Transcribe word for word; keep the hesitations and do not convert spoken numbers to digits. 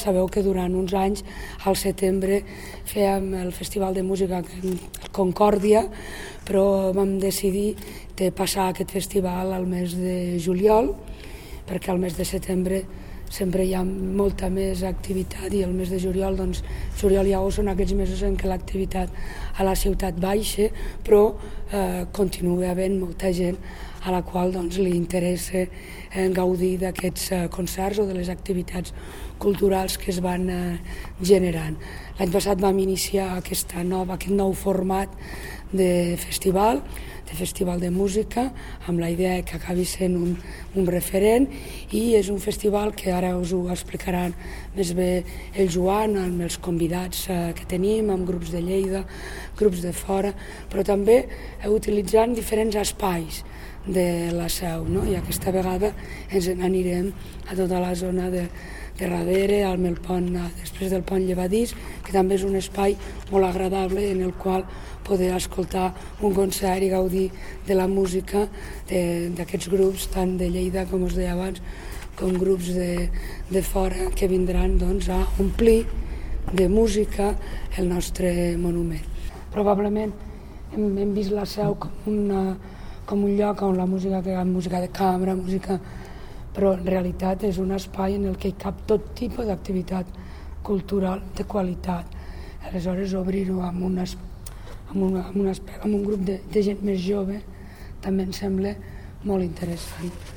sabeu que durant uns anys, al setembre, fèiem el Festival de Música Concòrdia, però vam decidir de passar aquest festival al mes de juliol, perquè al mes de setembre sempre hi ha molta més activitat i el mes de juliol, doncs, juliol i agost són aquells mesos en què l'activitat a la ciutat baixa, però eh, continua havent molta gent a la qual doncs, li interessa eh, gaudir d'aquests eh, concerts o de les activitats culturals que es van eh, generant. L'any passat vam iniciar aquesta nova, aquest nou format de festival, de festival de música, amb la idea que acabi sent un, un referent, i és un festival que ara us ho explicaran més bé el Joan, amb els convidats eh, que tenim, amb grups de Lleida, grups de fora, però també eh, utilitzant diferents espais de la Seu, no? I aquesta vegada ens n'anirem a tota la zona de, de darrere, al pont, després del pont Llevadís, que també és un espai molt agradable en el qual poder escoltar un concert i gaudir de la música d'aquests grups, tant de Lleida, com us deia abans, com grups de, de fora que vindran doncs, a omplir de música el nostre monument. Probablement hem, hem vist la Seu com, una, com un lloc on la música, que hi ha música de cambra, música, però en realitat és un espai en el que hi cap tot tipus d'activitat cultural de qualitat. Aleshores, obrir-ho amb, unes, amb, una, amb, una, amb un grup de, de gent més jove també em sembla molt interessant.